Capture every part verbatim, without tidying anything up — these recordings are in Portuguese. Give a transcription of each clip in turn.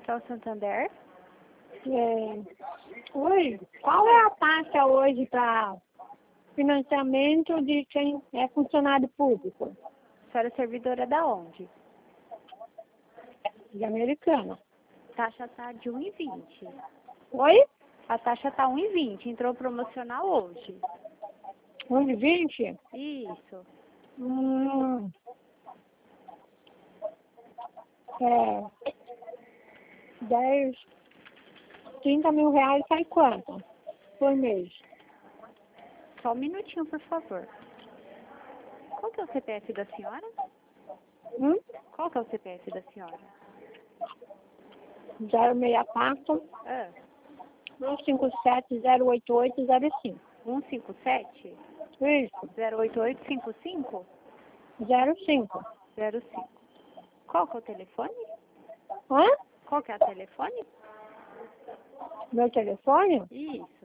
Comercial Santander. É. Oi, qual é a taxa hoje para financiamento de quem é funcionário público? A senhora é servidora da onde? De Americana. A taxa tá de um e vinte. Oi? A taxa tá um e vinte. Entrou promocional hoje. um e vinte? Isso. Hum. É. dez, trinta mil reais sai quanto? Por mês? Só um minutinho, por favor. Qual que é o C P F da senhora? Hum? Qual que é o C P F da senhora? zero seis quatro, Ah, um cinco sete, zero oito oito, zero cinco. um cinco sete, Isso, zero oito oito cinco cinco, zero cinco. zero cinco. Qual que é o telefone? Hã? Qual que é o telefone? Meu telefone? Isso.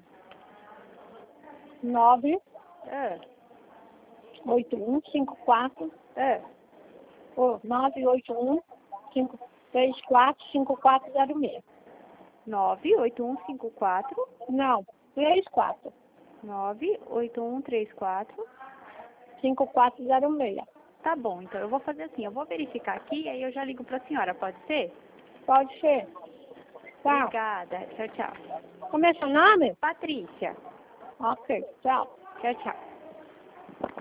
nove Ah, oito um cinco quatro, ah. ou nove oito um cinco três quatro cinco quatro zero seis. nove oito um cinco quatro, Não, três quatro nove oito um três quatro. cinco quatro zero seis. Tá bom, então eu vou fazer assim, eu vou verificar aqui e aí eu já ligo pra senhora, pode ser? Pode ser. Tchau. Obrigada, tchau, tchau. Como é seu nome? Patrícia, Ok, tchau. tchau, tchau.